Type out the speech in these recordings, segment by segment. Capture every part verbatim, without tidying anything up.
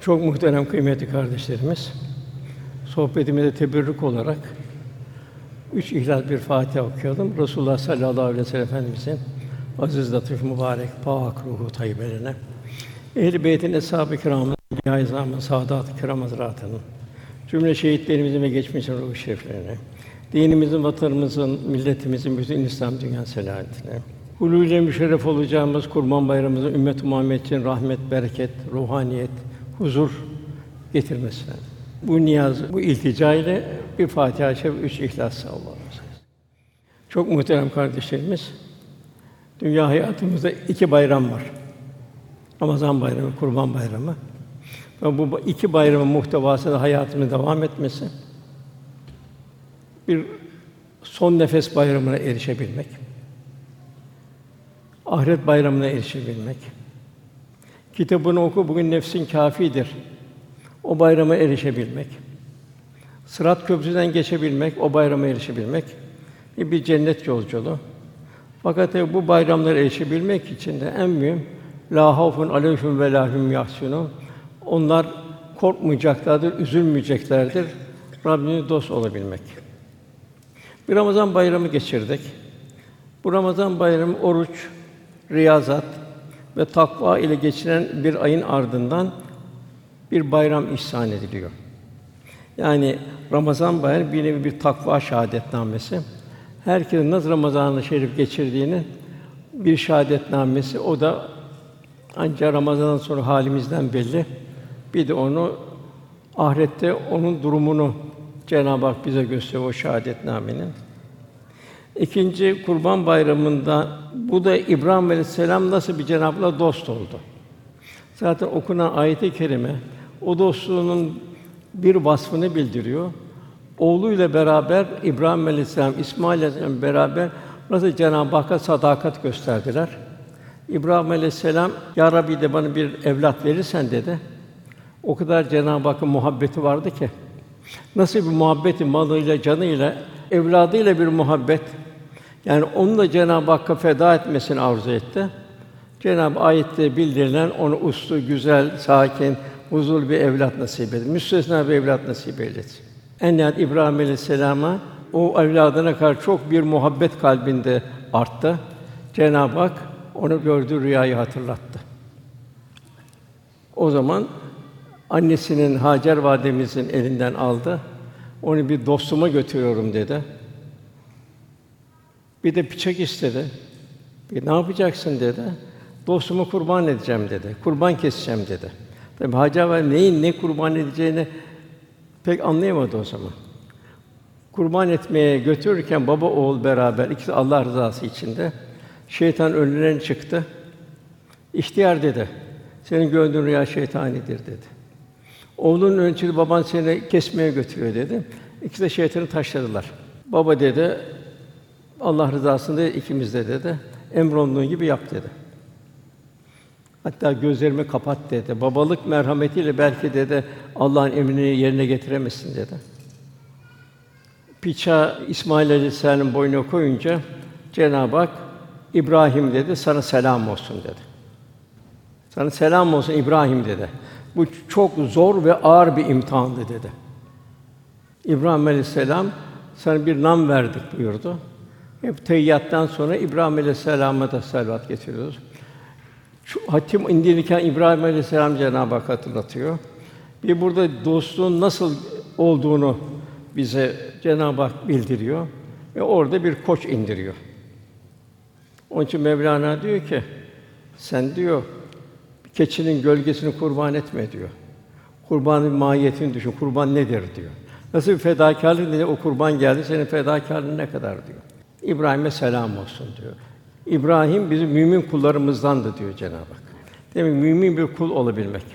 Çok muhterem kıymetli kardeşlerimiz, sohbetimize teberrük olarak üç İhlas bir Fatiha okuyalım. Resulullah sallallahu aleyhi ve sellem Efendimizin aziz, latif, mübarek, pâk ruhu tayyibelerine, Ehl-i Beyt'in, eshâb-ı kirâmın, Enbiya-i İzâm'ın, Sâdât-ı Kirâm Hazretâtı'nın, cümle şehitlerimizin ve geçmişin ruh-u şeriflerine, dinimizin, vatanımızın, milletimizin, bütün İslam dünya selametine, hulûl-i müşerref olacağımız Kurban Bayramımızın ümmet-i Muhammed için rahmet, bereket, ruhaniyet, huzur getirmesine. Bu niyaz, bu iltica ile bir Fatiha-i Şerif, üç İhlas sallallahu aleyhi ve sellem. Çok muhterem kardeşlerimiz, dünya hayatımızda iki bayram var. Ramazan Bayramı, Kurban Bayramı. Ve bu iki bayramın muhtevasında hayatımızın devam etmesi, bir son nefes bayramına erişebilmek, ahiret bayramına erişebilmek, kitabını oku, bugün nefsin kâfidir, o bayrama erişebilmek, Sırat Köprüsü'nden geçebilmek, o bayrama erişebilmek, bir cennet yolculuğu. Fakat tabii bu bayramlara erişebilmek için de en mühim, lâ havfun aleyhim ve lâ hum yahzunûn. Onlar korkmayacaklardır, üzülmeyeceklerdir. Rabbine dost olabilmek. Bir Ramazan bayramı geçirdik. Bu Ramazan bayramı oruç, riyazat ve takva ile geçiren bir ayın ardından bir bayram ihsan ediliyor. Yani Ramazan bayramı bir nevi bir takva şahadetnamesi. Herkesin nasıl Ramazan-ı Şerif geçirdiğini bir şahadetnamesi. O da ancak Ramazan'dan sonra halimizden belli. Bir de onu ahirette onun durumunu Cenab-ı Hak bize gösteriyor o şahadetnamenin. İkinci Kurban Bayramı'nda bu da İbrahim Aleyhisselam nasıl bir Cenab-ı Hak'la dost oldu. Zaten okunan ayet-i kerime o dostluğunun bir vasfını bildiriyor. Oğluyla beraber İbrahim Aleyhisselam, İsmail Aleyhisselam beraber nasıl Cenab-ı Hakk'a sadakat gösterdiler. İbrahim Aleyhisselam, "Ya Rabbi de bana bir evlat verirsen" dedi. O kadar Cenab-ı Hakk'ın muhabbeti vardı ki, nasıl bir muhabbeti malıyla, canıyla, evladıyla bir muhabbet. Yani onu da Cenab-ı Hakk'a feda etmesini arzu etti. Cenab-ı ayette bildirilen onu uslu, güzel, sakin, huzurlu bir evlat nasip etti. Müstesna bir evlat nasip eyledi. En nihayet İbrahim Aleyhisselam'a o evladına karşı çok bir muhabbet kalbinde arttı. Cenab-ı Hak onu gördüğü rüyayı hatırlattı. O zaman annesinin Hacer validemizin elinden aldı. Onu bir dostuma götürüyorum dedi. Bir de bıçak istedi. Bir ne yapacaksın dedi. Dostumu kurban edeceğim dedi. Kurban keseceğim dedi. Tabii Hacer valide neyin ne kurban edeceğini pek anlayamadı o zaman. Kurban etmeye götürürken baba oğul beraber ikisi Allah rızası içinde şeytan önlerine çıktı. İhtiyar dedi. Senin gördüğün rüya şeytanidir dedi. Oğlunun önüne çıktı, baban seni kesmeye götürüyor dedi. İkisi de şeytanı taşladılar. Baba dedi, Allah rızasında ikimiz de dedi. Emrolunduğun gibi yap dedi. Hatta gözlerimi kapat dedi. Babalık merhametiyle belki dedi Allah'ın emrini yerine getiremezsin dedi. Bıçağı İsmail Aleyhisselam'ın boynuna koyunca Cenab-ı Hak İbrahim dedi, sana selam olsun dedi. Sana selam olsun İbrahim dedi. Bu çok zor ve ağır bir imtihandı dedi. İbrahim Aleyhisselam sana bir nam verdik buyurdu. Hep tehiyyattan sonra İbrahim Aleyhisselam'a da salavat getiriyoruz. Şu hatim indirirken İbrahim Aleyhisselam Cenab-ı Hak hatırlatıyor. Bir burada dostluğun nasıl olduğunu bize Cenab-ı Hak bildiriyor ve orada bir koç indiriyor. Onun için Mevlana diyor ki, sen diyor keçinin gölgesini kurban etme diyor. Kurbanın mahiyetini düşün. Kurban nedir diyor. Nasıl bir fedakârlık nedir? O kurban geldi. Senin fedakârlığın ne kadar diyor. İbrahim'e selam olsun diyor. İbrahim bizim mümin kullarımızdandı diyor Cenab-ı Hak. Demek mümin bir kul olabilmek.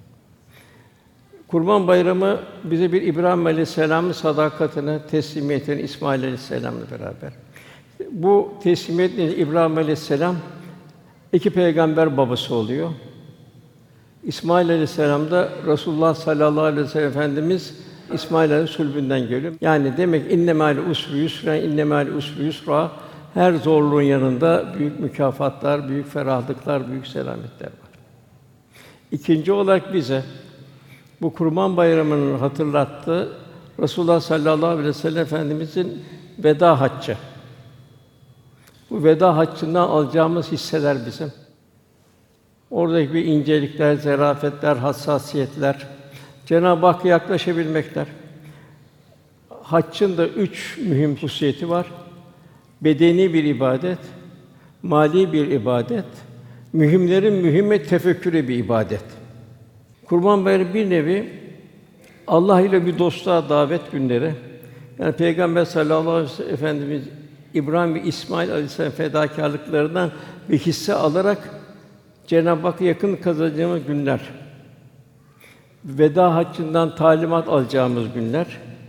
Kurban Bayramı bize bir İbrahim Aleyhisselam'ın sadakatini, teslimiyetini İsmail Aleyhisselam'la beraber. Bu teslimiyetle İbrahim Aleyhisselam iki peygamber babası oluyor. İsmail Aleyhisselam da Resulullah sallallahu aleyhi ve sellem Efendimiz İsmail Aleyhisselam sülbünden geliyor. Yani demek inne mâ'al usri yusra, inne mâ'al usri yusra. Her zorluğun yanında büyük mükafatlar, büyük ferahlıklar, büyük selametler var. İkinci olarak bize Bu Kurban Bayramı'nın hatırlattığı Resulullah sallallahu aleyhi ve sellem Efendimizin veda haccı. Bu veda haccından alacağımız hisseler bizim. Oradaki bir incelikler, zarafetler, hassasiyetler, Cenab-ı Hakk'a yaklaşabilmekler. Haccın da üç mühim hususiyeti var. Bedeni bir ibadet, mali bir ibadet, mühimlerin mühimme tefekkürü bir ibadet. Kurban Bayramı bir nevi Allah ile bir dostluğa davet günleri. Yani Peygamber sallallahu aleyhi ve sellem Efendimiz İbrahim ve İsmail aleyhisselam fedakârlıklarından bir hisse alarak Cenab-ı Hakk'a yakın kazanacağımız günler. Veda haccından talimat alacağımız günler.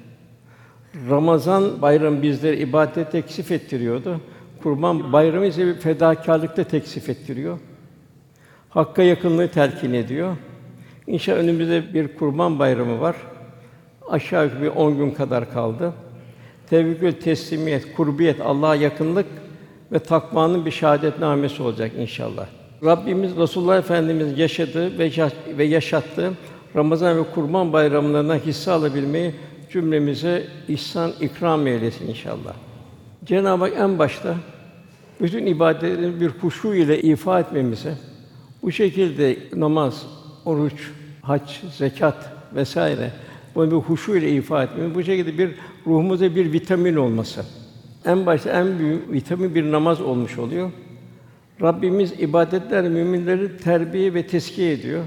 Ramazan bayramı bizleri ibadete teksif ettiriyordu. Kurban Bayramı ise bir fedakârlıkta teksif ettiriyor. Hakka yakınlığı telkin ediyor. İnşallah önümüzde bir Kurban Bayramı var. Aşağı yukarı bir on gün kadar kaldı. Tevekkül, teslimiyet, kurbiyet, Allah'a yakınlık ve takvanın bir şahadetnamesi olacak inşallah. Rabbimiz Resulullah Efendimiz yaşadığı ve ve yaşattığı Ramazan ve Kurban bayramlarından hisse alabilmeyi cümlemize ihsan ikram eylesin inşallah. Cenab-ı Hak en başta bütün ibadetleri bir huşu ile ifa etmemizi, bu şekilde namaz, oruç, hac, zekat vesaire bunu bir huşu ile ifa etmemiz, bu şekilde bir ruhumuza bir vitamin olması. En başta en büyük vitamin bir namaz olmuş oluyor. Rabbimiz ibadetler müminleri terbiye ve teskiye ediyor.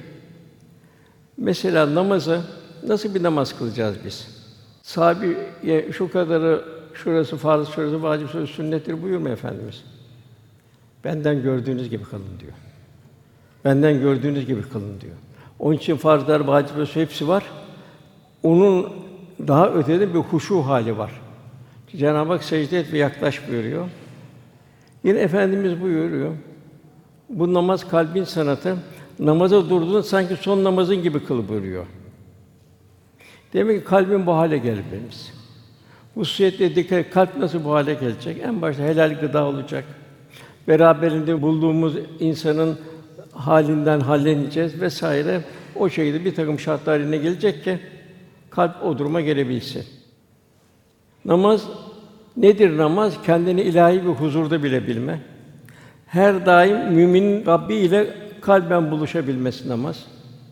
Mesela namazı nasıl bir namaz kılacağız biz? Sahabeye şu kadarı şurası farz, şurası vacip, şurası sünnettir buyurmuyor Efendimiz. Benden gördüğünüz gibi kılın diyor. Benden gördüğünüz gibi kılın diyor. Onun için farzlar, vacipler hepsi var. Onun daha ötede bir huşu hali var. Cenab-ı Hak secde et ve yaklaş buyuruyor. Yine Efendimiz buyuruyor. Bu namaz kalbin sanatı. Namaza durduğun sanki son namazın gibi kıl buyuruyor. Demek ki kalbin bu hale gelmemiz. Bu hususiyetle dikkat, kalp nasıl bu hale gelecek? En başta helal gıda olacak. Beraberinde bulduğumuz insanın halinden halleneceğiz vesaire. O şekilde bir takım şartlar haline gelecek ki kalp o duruma gelebilsin. Namaz nedir namaz? Kendini ilahi bir huzurda bilebilme. Her daim müminin Rabbi ile kalben buluşabilmesi namaz.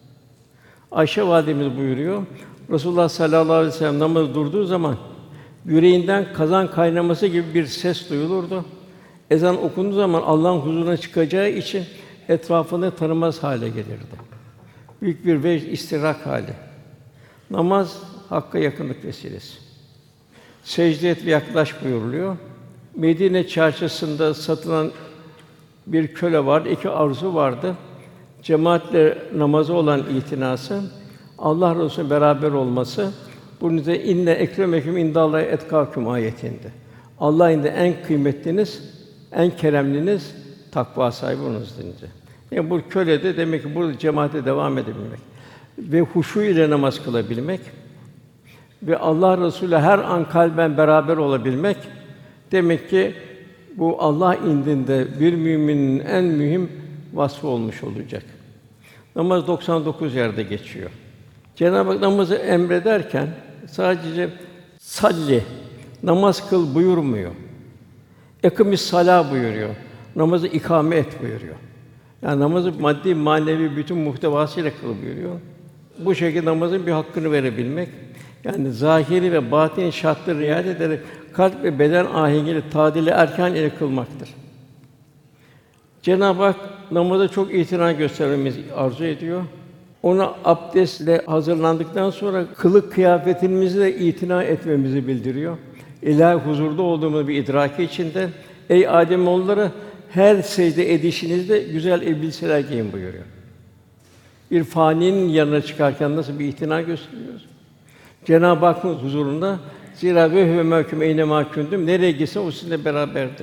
Ayşe validemiz buyuruyor. Resulullah sallallahu aleyhi ve sellem namaz durduğu zaman yüreğinden kazan kaynaması gibi bir ses duyulurdu. Ezan okunduğu zaman Allah'ın huzuruna çıkacağı için etrafını tanımaz hale gelirdi. Büyük bir vecd istirak hali. Namaz Hakk'a yakınlık vesilesi. Secde et ve yaklaş buyuruluyor. Medine çarşısında satılan bir köle vardı, iki arzu vardı. Cemaatle namazı olan itinası, Allah Resulü'yle beraber olması, bunun üzerine inne ekremeküm indallahi etkâküm ayetinde. Allah indinde en kıymetliniz, en keremliniz takva sahibi olunuz deyince. Yani bu köle de demek ki burada cemaate devam edebilmek ve huşu ile namaz kılabilmek ve Allah Resulü her an kalben beraber olabilmek demek ki bu Allah indinde bir müminin en mühim vasfı olmuş olacak. Namaz doksan dokuz yerde geçiyor. Cenab-ı Hak namazı emrederken sadece salli, namaz kıl buyurmuyor. Ekîmis salâ buyuruyor. Namazı ikame et buyuruyor. Yani namazı maddi, manevi bütün muhtevasıyla kıl buyuruyor. Bu şekilde namazın bir hakkını verebilmek, yani zahiri ve batini şartları riayet ederek kalp ve beden ahengiyle tadili erkân ile kılmaktır. Cenab-ı Hak namaza çok itina göstermemizi arzu ediyor. Ona abdestle hazırlandıktan sonra kılık kıyafetimizle itina etmemizi bildiriyor. İlahi huzurda olduğumuz bir idraki içinde ey âdemoğulları her secde edişinizde güzel elbiseler giyin buyuruyor. Bir faninin yanına çıkarken nasıl bir itina gösteriyoruz? Cenab-ı Hakk'ın huzurunda zira ve huve mâkûm eyne mâ kuntum, nereye gitsen o sizinle beraberdir.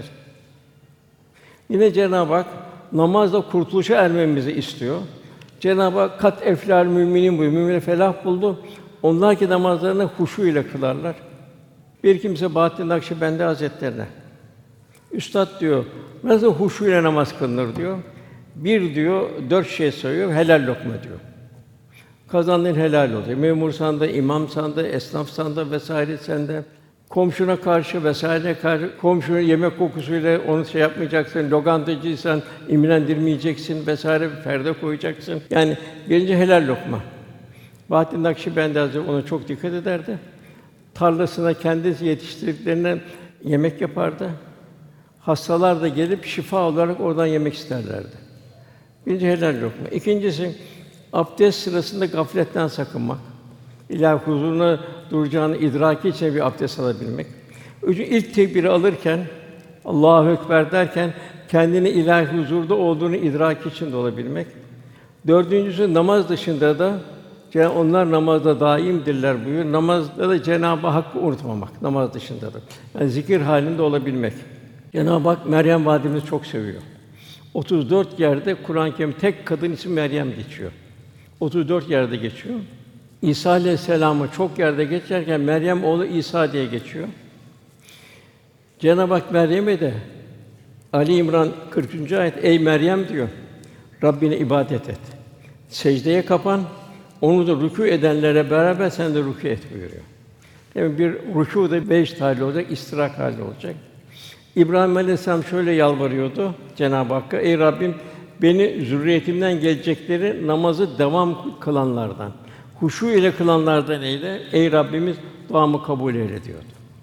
Yine Cenab-ı Hak namazla kurtuluşa ermemizi istiyor. Cenab-ı Hak kat eflâl müminin buyuruyor. Müminler felah buldu. Onlar ki namazlarını huşu ile kılarlar. Bir kimse Bahattin Nakşibendi Hazretlerine Üstad diyor, nasıl huşu ile namaz kılınır diyor. Bir diyor, dört şey sayıyor, helal lokma diyor. Kazandığın helal olacak. Memursan da, imamsan da, esnafsan da vesaire sen de komşuna karşı vesaire karşı komşunun yemek kokusuyla onu şey yapmayacaksın. Lokantacıysan imrendirmeyeceksin vesaire perde koyacaksın. Yani gelince helal lokma. Bahattin Nakşibendi Hazretleri ona çok dikkat ederdi. Tarlasına kendisi yetiştirdiklerine yemek yapardı. Hastalar da gelip şifa olarak oradan yemek isterlerdi. Birinci helal lokma. İkincisi abdest sırasında gafletten sakınmak. İlahi huzuruna duracağını idraki için bir abdest alabilmek. Üçüncü ilk tekbiri alırken Allahu ekber derken kendini ilahi huzurda olduğunu idraki için de olabilmek. Dördüncüsü namaz dışında da Cenab-ı onlar namazda daimdirler buyuruyor. Namazda da Cenab-ı Hakk'ı unutmamak namaz dışında da. Yani zikir halinde olabilmek. Cenab-ı Hak Meryem validemizi çok seviyor. otuz dört yerde Kur'an-ı Kerim tek kadın ismi Meryem geçiyor. otuz dört yerde geçiyor. İsa Aleyhisselam'ı çok yerde geçerken Meryem oğlu İsa diye geçiyor. Cenab-ı Hak Meryem'e de Ali İmran kırkıncı ayet ey Meryem diyor. Rabbine ibadet et. Secdeye kapan. Onu da rükû edenlere beraber sen de rükû et buyuruyor. Yani bir rükû da beş hali olacak, istirak hali olacak. İbrahim Aleyhisselam şöyle yalvarıyordu Cenab-ı Hakk'a: Ey Rabbim beni zürriyetimden gelecekleri namazı devam kılanlardan, huşu ile kılanlardan eyle. Ey Rabbimiz duamı kabul eyle diyordu.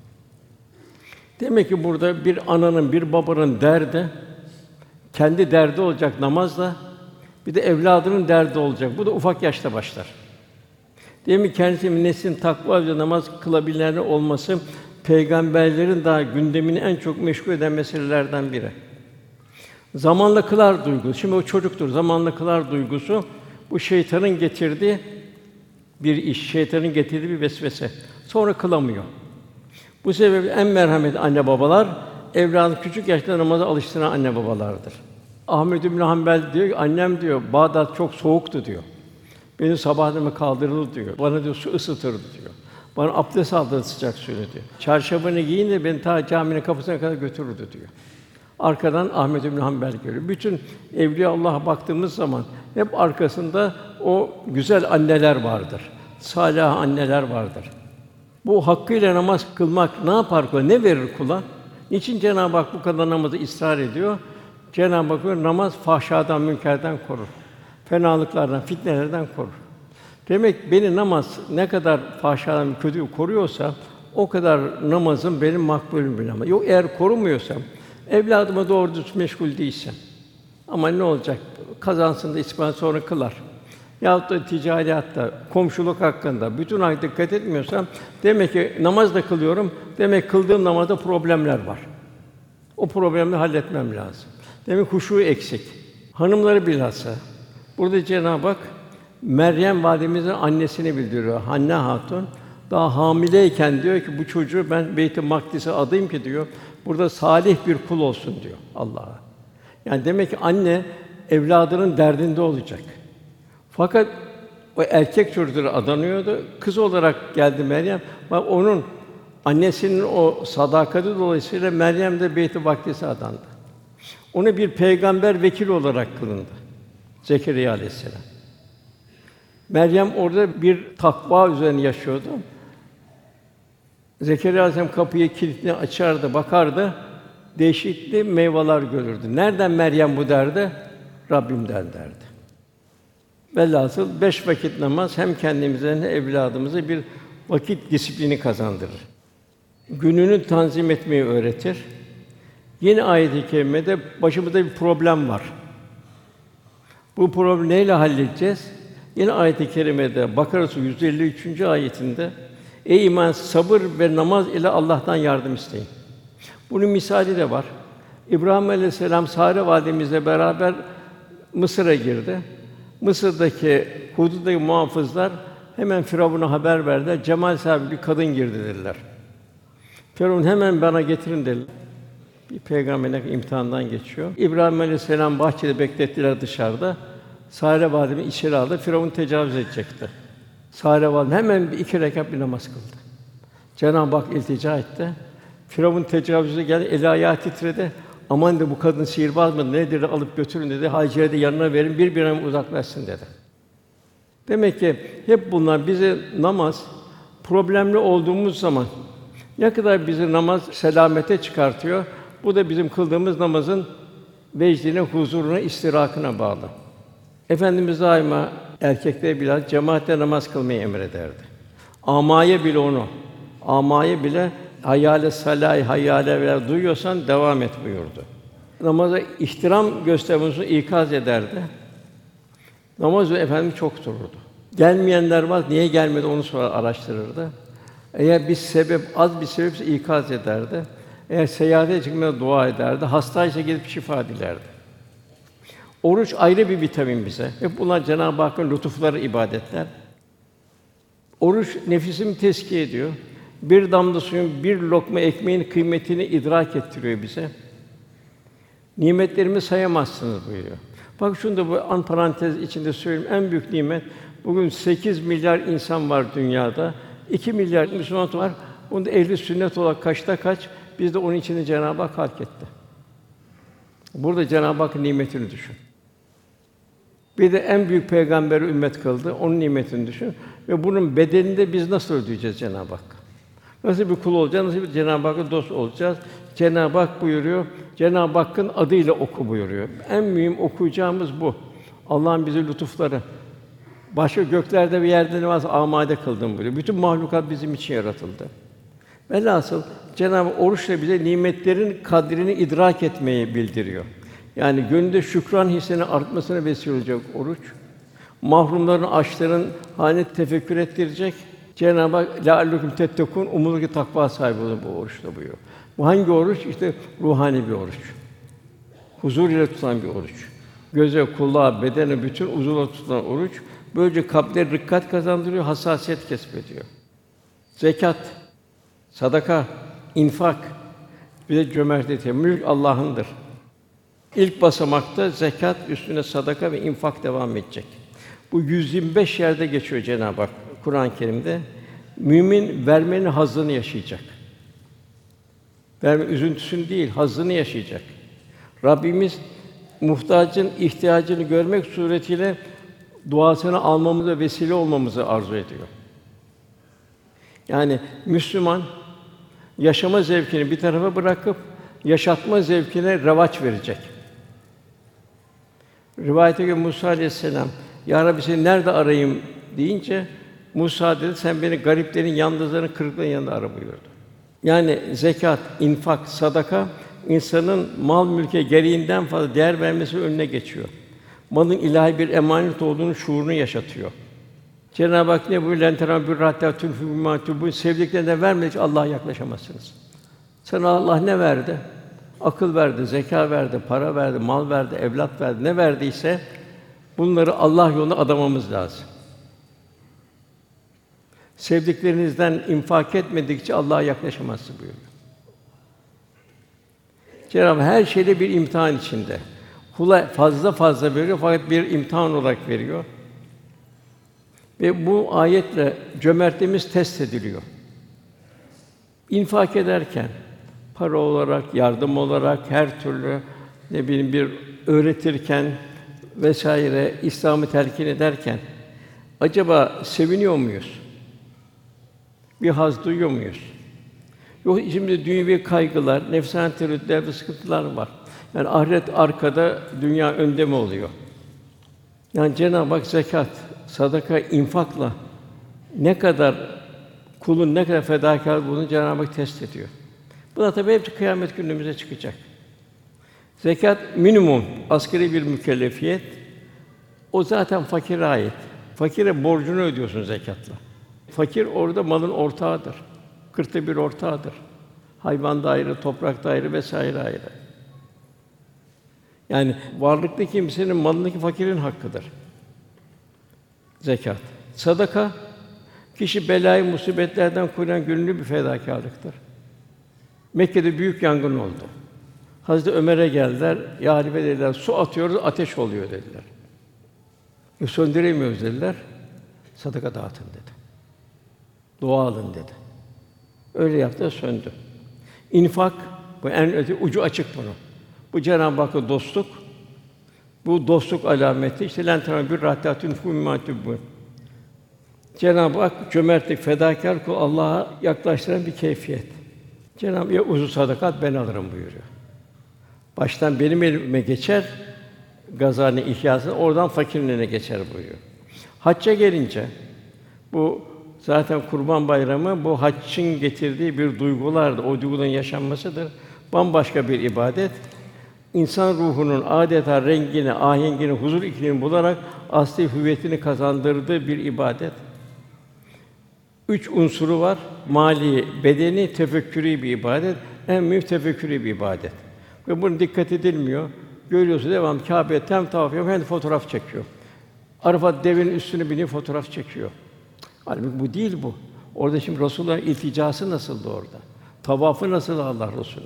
Demek ki burada bir ananın, bir babanın derdi kendi derdi olacak namazla, bir de evladının derdi olacak. Bu da ufak yaşta başlar. Demek ki kendisi neslin takva ve namaz kılabilenler olması peygamberlerin daha gündemini en çok meşgul eden meselelerden biri. Zamanla kılar duygusu. Şimdi o çocuktur. Zamanla kılar duygusu bu şeytanın getirdiği bir iş, şeytanın getirdiği bir vesvese. Sonra kılamıyor. Bu sebeple en merhametli anne babalar evladını küçük yaşta namaza alıştıran anne babalardır. Ahmed bin Hanbel diyor ki, annem diyor Bağdat çok soğuktu diyor. Beni sabahleyin kaldırırdı diyor. Bana diyor su ısıtırdı diyor. Bana abdest aldırdı sıcak suyla diyor. Çarşafını giyin de beni ta caminin kapısına kadar götürürdü diyor. Arkadan Ahmed bin Hanbel görüyor. Bütün evliya Allah'a baktığımız zaman hep arkasında o güzel anneler vardır. Salih anneler vardır. Bu hakkıyla namaz kılmak ne yapar kula? Ne verir kula? Niçin Cenab-ı Hak bu kadar namazı ısrar ediyor? Cenab-ı Hak diyor, namaz fahşadan, münkerden korur. Fenalıklardan, fitnelerden korur. Demek beni namaz ne kadar fahşadan, kötü koruyorsa o kadar namazım benim makbulüm bir namaz. Yok eğer korumuyorsam, evladıma doğru düz meşgul değilsem ama ne olacak? Kazansın da ispat sonra kılar. Yahut da ticariatta, komşuluk hakkında bütün hak dikkat etmiyorsam demek ki namaz da kılıyorum. Demek kıldığım namazda problemler var. O problemleri halletmem lazım. Demek huşu eksik. Hanımları bilhassa burada Cenab-ı Hak Meryem validemizin annesini bildiriyor. Hanne Hatun daha hamileyken diyor ki bu çocuğu ben Beyt-i Makdis'e adayım ki diyor. Burada salih bir kul olsun diyor Allah'a. Yani demek ki anne evladının derdinde olacak. Fakat o erkek çocukları adanıyordu. Kız olarak geldi Meryem. Bak onun annesinin o sadakati dolayısıyla Meryem de Beyt-i Makdis'e adandı. Onu bir peygamber vekili olarak kılındı. Zekeriya Aleyhisselam. Meryem orada bir takva üzerine yaşıyordu. Zekeriya Aleyhisselam kapıyı kilitli açardı, bakardı, değişikli meyveler görürdü. Nereden Meryem bu derdi? Rabbimden derdi. Velhasıl beş vakit namaz hem kendimize hem evladımıza bir vakit disiplini kazandırır. Gününü tanzim etmeyi öğretir. Yine ayet-i kerimede başımızda bir problem var. Bu problemi neyle halledeceğiz? Yine ayet-i kerimede Bakara Suresi yüz elli üçüncü ayetinde ey iman sabır ve namaz ile Allah'tan yardım isteyin. Bunun misali de var. İbrahim Aleyhisselam Sare validemizle beraber Mısır'a girdi. Mısır'daki hududdaki muhafızlar hemen Firavun'a haber verdiler. Cemal sahibi bir kadın girdi dediler. Firavun hemen bana getirin dedi. Bir peygamberlik imtihandan geçiyor. İbrahim Aleyhisselam bahçede beklettiler dışarıda. Sare validemi içeri aldı. Firavun tecavüz edecekti. Sare validem hemen bir iki rekat bir namaz kıldı. Cenab-ı Hak iltica etti. Firavun tecavüze geldi, eli ayağı titredi. Aman de bu kadın sihirbaz mı? Nedir alıp götürün dedi. Hacer'i de yanına verin, birbirinden uzaklaşsın dedi. Demek ki hep bunlar bize namaz problemli olduğumuz zaman ne kadar bizi namaz selamete çıkartıyor. Bu da bizim kıldığımız namazın vecdine, huzuruna, istirakına bağlı. Efendimiz daima erkeklere bilhâssı cemaatle namaz kılmayı emrederdi. Amaya bile onu, amaya bile hayyâle salâh, hayyâle veya duyuyorsan devam et buyurdu. Namaza ihtiram göstermemizi ikaz ederdi. Namazı Efendimiz çok dururdu. Gelmeyenler var, niye gelmedi onu sonra araştırırdı. Eğer bir sebep, az bir sebepse ikaz ederdi. Eğer seyahate çıkmaya dua ederdi. Hastaysa gidip şifa dilerdi. Oruç ayrı bir vitamin bize. Hep bunlar Cenab-ı Hakk'ın lütufları, ibadetler. Oruç nefisimi tezkiye ediyor. Bir damla suyun, bir lokma ekmeğin kıymetini idrak ettiriyor bize. Nimetlerimi sayamazsınız buyuruyor. Bak şunu da bu an parantez içinde söyleyeyim. En büyük nimet bugün sekiz milyar insan var dünyada. iki milyar Müslüman var. Bunda ehli sünnet olarak kaçta kaç? Biz de onun içinde Cenab-ı Hak halk etti. Burada Cenab-ı Hakk'ın nimetini düşün. Bir de en büyük peygamberi ümmet kıldı. Onun nimetini düşün ve bunun bedelini de biz nasıl ödeyeceğiz Cenab-ı Hakk'a? Nasıl bir kul olacağız? Nasıl bir Cenab-ı Hakk'a dost olacağız? Cenab-ı Hak buyuruyor. Cenab-ı Hakk'ın adıyla oku buyuruyor. En mühim okuyacağımız bu. Allah'ın bize lütufları. Başka göklerde ve yerde ne varsa amade kıldım buyuruyor. Bütün mahlukat bizim için yaratıldı. Velhasıl Cenab-ı Hak oruçla bize nimetlerin kadrini idrak etmeyi bildiriyor. Yani gönülde şükran hissinin artmasına vesile olacak oruç. Mahrumların, açların halini tefekkür ettirecek. Cenab-ı Hak "Leallekum tettekûn" umulur ki takva sahibi olun bu oruçta buyuruyor. Bu hangi oruç? İşte ruhani bir oruç. Huzur ile tutulan bir oruç. Göze, kulağa, bedene bütün uzuvları tutulan oruç. Böylece kalplere rikkat kazandırıyor, hassasiyet kesbediyor. Zekat, sadaka, infak bize cömertlik, mülk Allah'ındır. İlk basamakta zekat, üstüne sadaka ve infak devam edecek. Bu yüz yirmi beş yerde geçiyor Cenab-ı Hak Kur'an-ı Kerim'de. Mümin vermenin hazzını yaşayacak. Verme üzüntüsünü değil, hazzını yaşayacak. Rabbimiz muhtacın ihtiyacını görmek suretiyle duasını almamıza vesile olmamızı arzu ediyor. Yani Müslüman yaşama zevkini bir tarafa bırakıp yaşatma zevkine revaç verecek. Rivayete göre Musa aleyhisselam, "Ya Rabbi seni nerede arayayım?" deyince Musa dedi, "Sen beni gariplerin, yalnızların, kırıkların yanında ara." buyurdu. Yani zekat, infak, sadaka insanın mal mülke gereğinden fazla değer vermesi önüne geçiyor. Malın ilahi bir emanet olduğunu şuurunu yaşatıyor. Cenab-ı Hak ne buyuruyor? "Len tenâlû hattâ tunfiqû mimâ tuhibbûn." Sevdiklerinden vermedikçe Allah'a yaklaşamazsınız. Sana Allah ne verdi? Akıl verdi, zeka verdi, para verdi, mal verdi, evlat verdi. Ne verdiyse bunları Allah yoluna adamamız lazım. Sevdiklerinizden infak etmedikçe Allah'a yaklaşamazsın buyuruyor. Cenab-ı Hak her şeyde bir imtihan içinde. Kula fazla fazla veriyor fakat bir imtihan olarak veriyor. Ve bu ayetle cömertliğimiz test ediliyor. İnfak ederken para olarak, yardım olarak, her türlü ne bileyim bir öğretirken vesaire İslam'ı telkin ederken acaba seviniyor muyuz? Bir haz duyuyor muyuz? Yok şimdi dünyevi kaygılar, nefsani tereddütler ve sıkıntılar var. Yani ahiret arkada, dünya önde mi oluyor? Yani Cenab-ı Hak zekat, sadaka, infakla ne kadar kulun ne kadar fedakâr bunu Cenab-ı Hak test ediyor. Bu da tabii hepsi kıyamet günümüze çıkacak. Zekat minimum asgari bir mükellefiyet. O zaten fakire ait. Fakire borcunu ödüyorsun zekatla. Fakir orada malın ortağıdır. Kırkta bir ortağıdır. Hayvan da ayrı, toprak da ayrı vesaire ayrı. Yani varlıklı kimsenin malındaki fakirin hakkıdır. Zekat. Sadaka kişi belayı musibetlerden koruyan gönüllü bir fedakârlıktır. Mekke'de büyük yangın oldu. Hazreti Ömer'e geldiler. Ya halife dediler, su atıyoruz, ateş oluyor dediler. E, söndüremiyoruz dediler. Sadaka dağıtın dedi. Dua alın dedi. Öyle yaptı, söndü. İnfak, bu en öte ucu açık bunun. Bu Cenab-ı Hakk'a dostluk. Bu dostluk alameti işte len tenâlû birra hattâ tunfiqû mimâ tuhibbûn. Cenab-ı Hak cömertlik, fedakâr kul Allah'a yaklaştıran bir keyfiyet. Cenab-ı Hak uzun sadakat ben alırım buyuruyor. Baştan benim elime geçer, Gazali İhyası'nda oradan fakirin eline geçer buyuruyor. Hacca gelince bu zaten Kurban Bayramı bu haccın getirdiği bir duygulardır. O duyguların yaşanmasıdır. Bambaşka bir ibadet. İnsan ruhunun adeta rengini, ahengini, huzur iklimini bularak asli hüviyetini kazandırdığı bir ibadet. Üç unsuru var: mali, bedeni, tefekkürî bir ibadet. En mühim tefekkürî bir ibadet. Ve buna dikkat edilmiyor. Görüyorsun devam Kâbe'ye tem tavaf yapıyor, hem fotoğraf çekiyor. Arafat devenin üstüne biniyor, fotoğraf çekiyor. Halbuki bu değil bu. Orada şimdi Resulullah'ın ilticası nasıldı orada? Tavafı nasıl Allah Resulü'nün?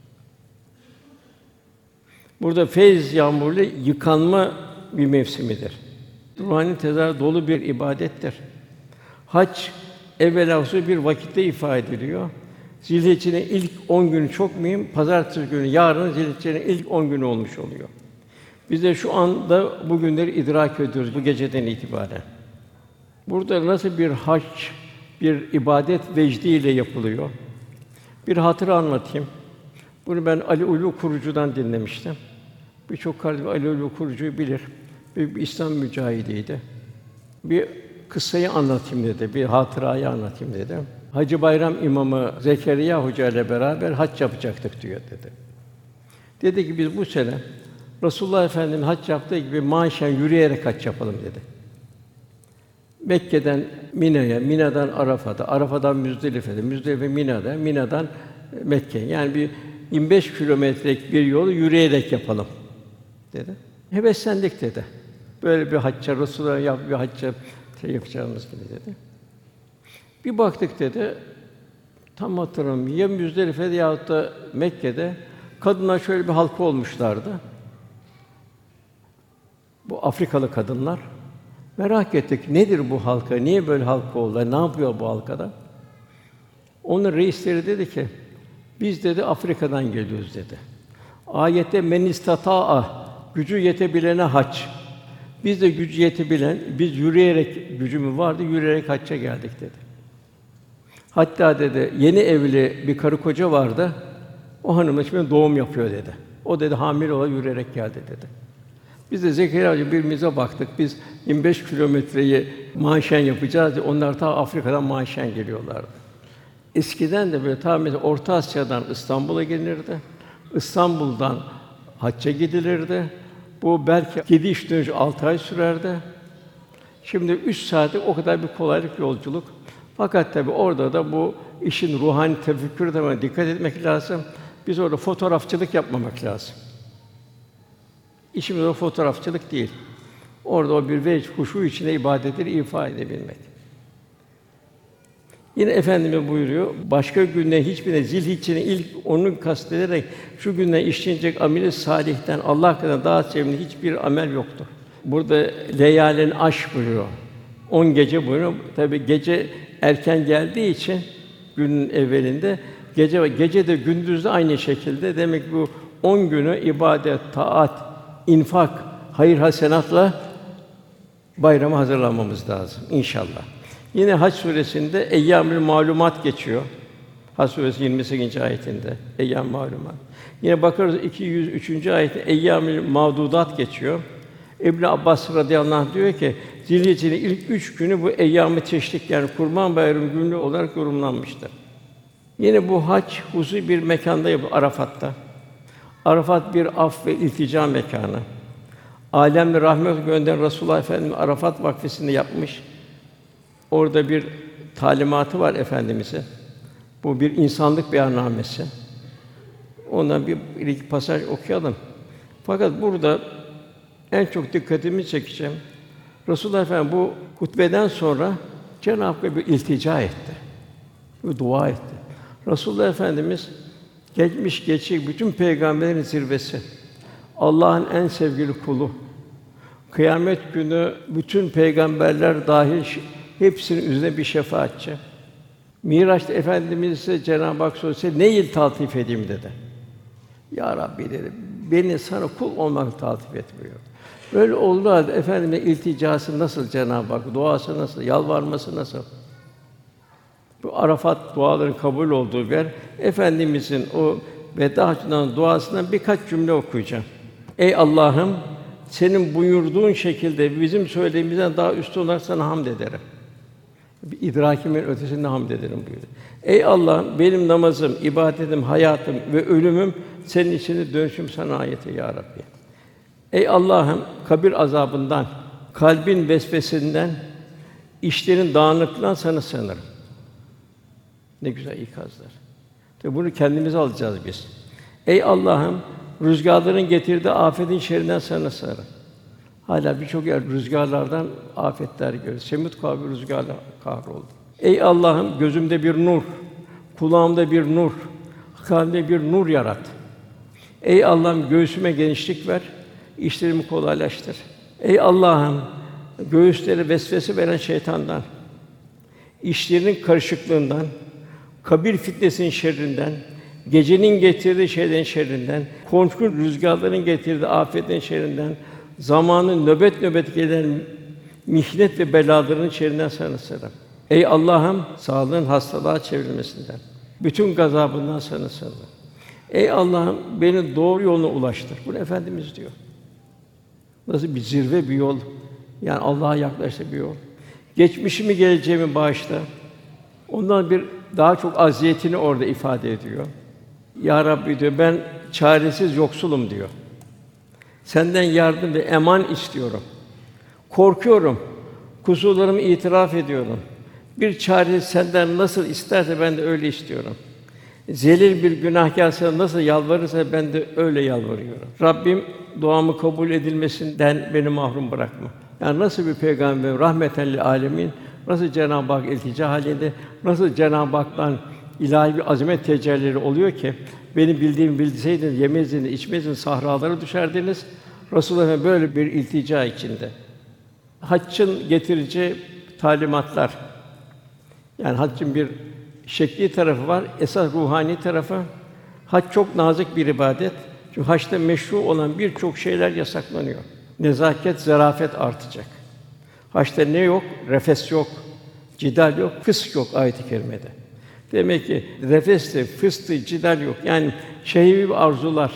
Burada feyz yağmurlu yıkanma bir mevsimidir. Ruhani tezahür dolu bir ibadettir. Hac evvelâhusus bir vakitte ifade ediliyor. Zilhicce'nin ilk on günü çok mühim. Pazartesi günü, yarın Zilhicce'nin ilk on günü olmuş oluyor. Biz de şu anda bu günleri idrak ediyoruz bu geceden itibaren. Burada nasıl bir hac, bir ibadet vecdiyle yapılıyor? Bir hatıra anlatayım. Bunu ben Ali Ulu Kurucu'dan dinlemiştim. Birçok kardeşim Ali Ulu Kurucu'yu bilir. Büyük bir İslam mücahidiydi. Bir kıssayı anlatayım dedi, bir hatırayı anlatayım dedi. Hacı Bayram İmamı Zekeriya Hoca ile beraber hac yapacaktık diyor dedi. Dedi ki biz bu sene Resulullah Efendimiz hac yaptığı gibi maşen yürüyerek hac yapalım dedi. Mekke'den Mina'ya, Mina'dan Arafat'a, Arafat'tan Müzdelife'ye, Müzdelife Mina'da, Mina'dan Mekke'ye. Yani bir yirmi beş kilometrelik bir yolu yürüyerek yapalım dedi. Heveslendik dedi. Böyle bir hacca Resulullah yap bir hacca şey yapacağımız gibi dedi. Bir baktık dedi. Tam hatırlamıyorum. Ya Müzdelife'de yahut da Mekke'de kadınlar şöyle bir halka olmuşlardı. Bu Afrikalı kadınlar. Merak ettik. Nedir bu halka? Niye böyle halka oldular? Ne yapıyor bu halkada? Onun reisleri dedi ki, biz dedi Afrika'dan geliyoruz dedi. Ayette men istata'a gücü yetebilene hac. Biz de gücü yetebilen, biz yürüyerek gücümüz vardı, yürüyerek hacca geldik dedi. Hatta dedi yeni evli bir karı koca vardı. O hanım şimdi doğum yapıyor dedi. O dedi hamile olarak yürüyerek geldi dedi. Biz de Zekeriya Hoca birbirimize baktık. Biz yirmi beş kilometreyi maşen yapacağız diye onlar ta Afrika'dan maşen geliyorlardı. Eskiden de böyle ta mesela Orta Asya'dan İstanbul'a gelinirdi. İstanbul'dan hacca gidilirdi. Bu belki gidiş dönüş altı ay sürerdi. Şimdi üç saatlik o kadar bir kolaylık yolculuk. Fakat tabii orada da bu işin ruhani tefekkürü de dikkat etmek lazım. Biz orada fotoğrafçılık yapmamak lazım. İşimiz o fotoğrafçılık değil. Orada o bir vecd huşu içinde ibadetleri ifa edebilmek. Yine Efendimiz buyuruyor, başka günde hiçbirine Zilhicce'nin ilk onu kastederek şu günden işlenecek ameli salihten Allah katında daha sevimli hiçbir amel yoktur. Burada leyalin aş buyuruyor. On gece buyuruyor. Tabi gece erken geldiği için günün evvelinde gece gece de gündüz de aynı şekilde. Demek bu on günü ibadet, taat, infak, hayır hasenatla bayrama hazırlanmamız lazım inşallah. Yine Hac suresinde eyyâmül malumat geçiyor. Hac suresi yirmi sekizinci ayetinde eyyâm malumat. Yine bakarız iki yüz üçüncü ayette eyyâmül mağdudat geçiyor. İbn Abbas radıyallahu anh diyor ki Zilhicce'nin ilk üç günü bu eyyâm-ı teşrik yani Kurban Bayramı günü olarak yorumlanmıştır. Yine bu hac hususi bir mekanda yapılır Arafat'ta. Arafat bir af ve iltica mekanı. Âlemle rahmet gönderen Resulullah Efendimiz Arafat vakfesinde yapmış. Orada bir talimatı var Efendimiz'e. Bu bir insanlık beyannamesi. Ondan bir, bir iki pasaj okuyalım. Fakat burada en çok dikkatimi çekeceğim. Resulullah Efendimiz bu hutbeden sonra Cenab-ı Hakk'a bir iltica etti. Bir dua etti. Resulullah Efendimiz geçmiş geçecek bütün peygamberlerin zirvesi. Allah'ın en sevgili kulu. Kıyamet günü bütün peygamberler dâhil hepsinin üzerine bir şefaatçi. Miraç'ta Efendimiz'e Cenab-ı Hak sordu, ne il taltif edeyim dedi. Ya Rabbi dedi, beni sana kul olmak taltif et buyurdu. Böyle olduğu halde Efendimiz'e ilticası nasıl Cenab-ı Hak, duası nasıl, yalvarması nasıl? Bu Arafat duaların kabul olduğu yer. Efendimiz'in o veda hacından duasından birkaç cümle okuyacağım. Ey Allah'ım, senin buyurduğun şekilde bizim söylediğimizden daha üstün olarak sana hamd ederim. İdrakimin ötesinde hamd ederim buyuruyor. Ey Allah'ım, benim namazım, ibadetim, hayatım ve ölümüm senin için dönüşüm sana ait ya Rabbi. Ey Allah'ım, kabir azabından, kalbin vesvesesinden, işlerin dağınıklığından sana sığınırım. Ne güzel ikazlar. Tabii bunu kendimize alacağız biz. Ey Allah'ım, rüzgârların getirdiği afetin şerrinden sana sığınırım. Hâlâ birçok yer rüzgârlardan afetler görüyoruz. Semûd kavmi rüzgârla kahroldu. Ey Allah'ım, gözümde bir nur, kulağımda bir nur, kalbimde bir nur yarat. Ey Allah'ım, göğsüme genişlik ver, işlerimi kolaylaştır. Ey Allah'ım, göğüslere vesvese veren şeytandan, işlerinin karışıklığından, kabir fitnesinin şerrinden, gecenin getirdiği şeylerin şerrinden, korkunç rüzgârların getirdiği afetin şerrinden, zamanın nöbet nöbet gelen mihnet ve belaların şerrinden sana sığınırım. Ey Allah'ım, sağlığın hastalığa çevrilmesinden, bütün gazabından sana sığınırım. Ey Allah'ım, beni doğru yoluna ulaştır. Bunu Efendimiz diyor. Nasıl bir zirve bir yol, yani Allah'a yaklaştığı bir yol. Geçmişimi, geleceğimi bağışla. Ondan bir daha çok aziyetini orada ifade ediyor. Ya Rabbi diyor, ben çaresiz yoksulum diyor. Senden yardım ve eman istiyorum. Korkuyorum. Kusurlarımı itiraf ediyorum. Bir çare senden nasıl isterse ben de öyle istiyorum. Zelil bir günahkâr sana nasıl yalvarırsa ben de öyle yalvarıyorum. Rabbim duamı kabul edilmesinden beni mahrum bırakma. Yani nasıl bir peygamber rahmeten lil âlemin, nasıl Cenab-ı Hak iltica halinde, nasıl Cenab-ı Hak'tan ilahi bir azamet tecellileri oluyor ki benim bildiğimi bilseydiniz yemezdiniz, içmezdiniz, sahralara düşerdiniz. Resulullah Efendimiz böyle bir iltica içinde. Haccın getireceği talimatlar. Yani haccın bir şekli tarafı var, esas ruhani tarafı. Hac çok nazik bir ibadet. Çünkü haçta meşru olan birçok şeyler yasaklanıyor. Nezaket, zarafet artacak. Haçta ne yok? Refes yok, cidal yok, fısk yok ayet-i kerimede. Demek ki refesti, fıstı, cidal yok. Yani şehvi arzular,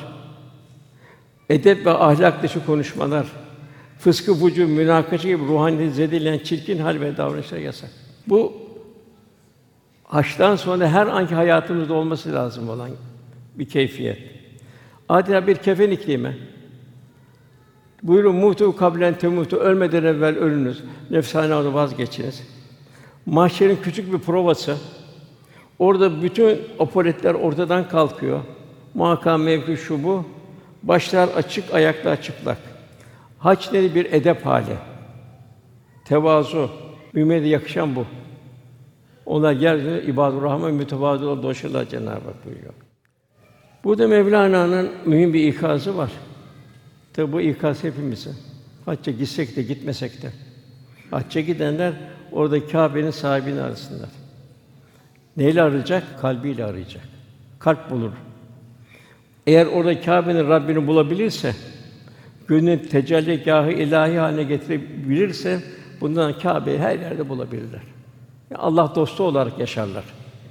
edep ve ahlak dışı konuşmalar, fıskı, fucur, münakaşa gibi ruhaniyeti zedeleyen çirkin hal ve davranışlar yasak. Bu haçtan sonra her anki hayatımızda olması lazım olan bir keyfiyet. Adeta bir kefen iklimi. Buyurun mutu kablen temutu, ölmeden evvel ölünüz. Nefsânâ vazgeçiniz. Mahşerin küçük bir provası. Orada bütün apoletler ortadan kalkıyor. Muhakkâ mevki şu bu. Başlar açık, ayaklar çıplak. Hac nedir? Bir edep hali. Tevazu, ümmete yakışan bu. Onlar yeryüzünde ibâd-ı Rahman mütevâzı olup dolaşırlar Cenab-ı Hak buyuruyor. Burada Mevlana'nın mühim bir ikazı var. Tabi bu ikaz hepimize. Hacca gitsek de gitmesek de. Hacca gidenler orada Kâbe'nin sahibini arasınlar. Neyle arayacak? Kalbiyle arayacak. Kalp bulur. Eğer orada Kâbe'nin Rabbini bulabilirse, gönlün tecellîgâh-ı ilâhi haline getirebilirse, bundan Kâbe'yi her yerde bulabilirler. Yani Allah dostu olarak yaşarlar.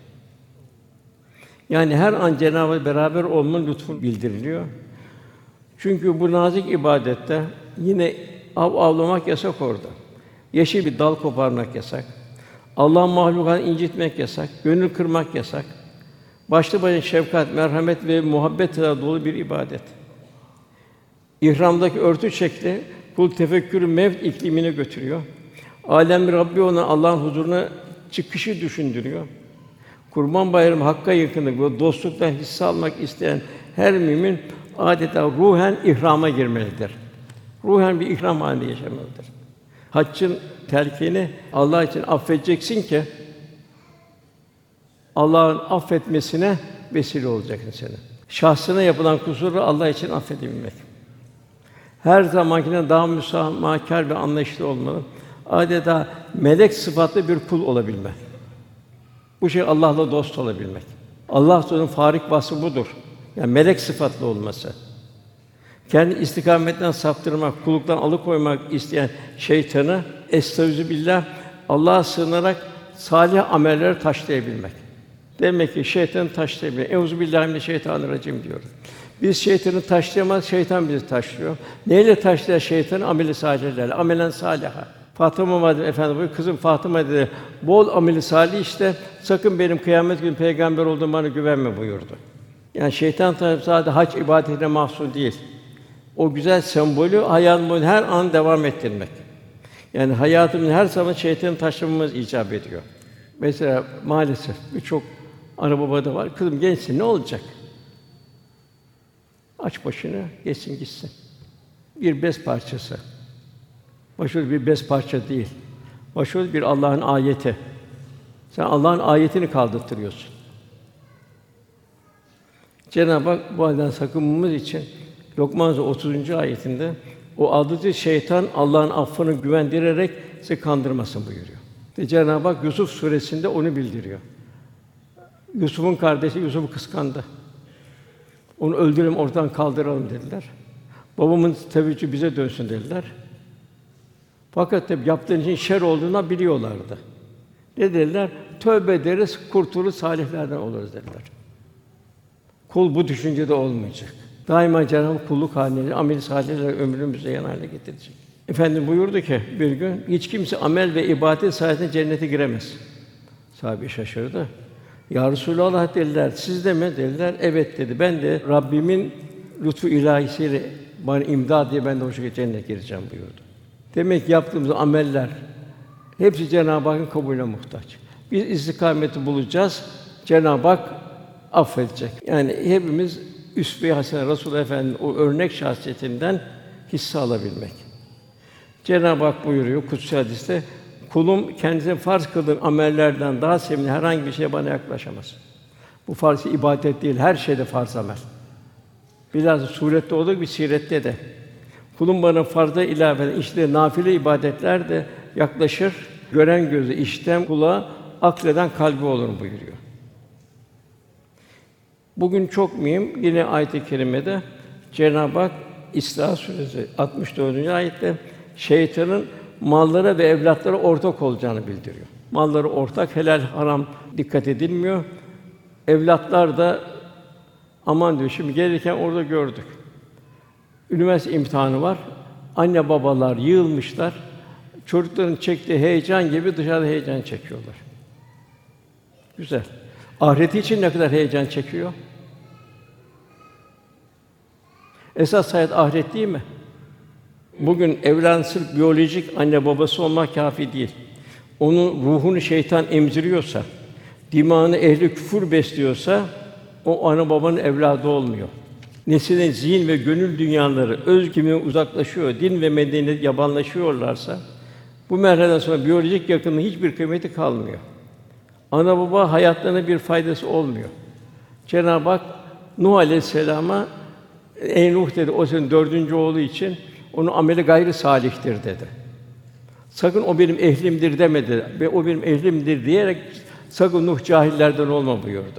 Yani her an Cenab-ı Hak beraber olmanın lütfu bildiriliyor. Çünkü bu nazik ibadette yine av avlamak yasak orada. Yeşil bir dal koparmak yasak. Allah'ın mahlukatını incitmek yasak. Gönül kırmak yasak. Başlı başına şefkat, merhamet ve muhabbetle dolu bir ibadet. İhramdaki örtü şekli kul tefekkürü mevt iklimine götürüyor. Âlem Rabbi olan Allah'ın huzuruna çıkışı düşündürüyor. Kurban Bayramı hakka yakınlık ve dostluktan hisse almak isteyen her mümin adeta ruhen ihrama girmelidir. Ruhen bir ihram halinde yaşamalıdır. Haccın terkini Allah için affedeceksin ki Allah'ın affetmesine vesile olacaksın seni. Şahsına yapılan kusuru Allah için affedebilmek. Her zamankinden daha müsamahakâr ve anlayışlı olmalı. Adeta melek sıfatlı bir kul olabilme. Bu şey Allah'la dost olabilmek. Allah dostunun farik vasfı budur. Yani melek sıfatlı olması. kendi istikametten saptırmak, kulluktan alıkoymak isteyen şeytanı estağfirullah Allah'a sığınarak salih amelleri taşlayabilmek. Demek ki şeytanı taşlayabilmek. Euzubillahimineşşeytanirracim diyoruz. Biz şeytanı taşlayamaz, şeytan bizi taşlıyor. Neyle taşlar şeytanı? Ameli salihlerle, amelen saliha. Fatıma Validemiz Efendimiz buyuruyor, kızım Fatıma dedi, bol ameli salih işte, sakın benim kıyamet günü peygamber olduğuma bana güvenme buyurdu. Yani şeytan tarafı sadece hac ibadetine mahsus değil. O güzel sembolü hayatın boyunca her an devam ettirmek. Yani hayatımızın her zaman şeytanı taşlamamız icap ediyor. Mesela maalesef birçok ana babada var. Kızım gençsin ne olacak? Aç başını, geçsin gitsin. Bir bez parçası. Başarılı bir bez parça değil. Başarılı bir Allah'ın ayeti. Sen Allah'ın ayetini kaldırtıyorsun. Cenab-ı Hak bu halden sakınmamız için Lokman Suresi otuzuncu ayetinde o aldatıcı şeytan Allah'ın affını güvendirerek sizi kandırmasın buyuruyor. Ve Cenab-ı Hak Yusuf Suresi'nde onu bildiriyor. Yusuf'un kardeşi Yusuf'u kıskandı. Onu öldürelim, ortadan kaldıralım dediler. Babamın teveccühü bize dönsün dediler. Fakat tabi yaptığın için şer olduğunu biliyorlardı. Ne dediler? Tövbe ederiz, kurtulur salihlerden oluruz dediler. Kul bu düşüncede olmayacak. Daima Cenab-ı Hak kulluk haline, amel-i salihler ömrümüzü yan hale getirecek. Efendim buyurdu ki bir gün hiç kimse amel ve ibadet sayesinde cennete giremez. Sahabe şaşırdı. Ya Resulallah dediler, siz de mi dediler? Evet dedi. Ben de Rabbimin lütfu ilahisiyle bana imdad diye ben de o şekilde cennete gireceğim buyurdu. Demek ki yaptığımız ameller hepsi Cenab-ı Hakk'ın kabulüne muhtaç. Biz istikameti bulacağız, Cenab-ı Hak affedecek. Yani hepimiz üsve-i hasene Resulullah Efendimiz o örnek şahsiyetinden hisse alabilmek. Cenab-ı Hak buyuruyor kutsi hadiste, kulum kendisine farz kıldığım amellerden daha sevimli herhangi bir şeye bana yaklaşamaz. Bu farz ibadet değil, her şeyde farz amel. Bilhassa surette olduğu gibi sirette de. Kulum bana farza ilave eden işte nafile ibadetler de yaklaşır. Gören gözü, işiten kulağı, akleden kalbi olur buyuruyor. Bugün çok mühim yine ayet-i kerimede Cenab-ı Hak İsra Suresi altmış dördüncü ayette şeytanın mallara ve evlatlara ortak olacağını bildiriyor. Malları ortak, helal haram dikkat edilmiyor. Evlatlar da aman diyor. Şimdi gelirken orada gördük. Üniversite imtihanı var. Anne babalar yığılmışlar. Çocukların çektiği heyecan gibi dışarıda heyecan çekiyorlar. Güzel. Ahireti için ne kadar heyecan çekiyor? Esas hayat ahiret değil mi? Bugün evladın sırf biyolojik anne babası olmak kâfi değil. Onun ruhunu şeytan emziriyorsa, dimağını ehli küfür besliyorsa o ana babanın evladı olmuyor. Neslin zihin ve gönül dünyaları öz kimliğinden uzaklaşıyor, din ve medeniyet yabanlaşıyorlarsa bu merhaleden sonra biyolojik yakınlığın hiçbir kıymeti kalmıyor. Ana baba hayatlarına bir faydası olmuyor. Cenab-ı Hak Nuh Aleyhisselam'a ey Nuh dedi, o senin dördüncü oğlu için onun ameli gayrı salihtir dedi. Sakın o benim ehlimdir demedi ve o benim ehlimdir diyerek sakın Nuh cahillerden olma buyurdu.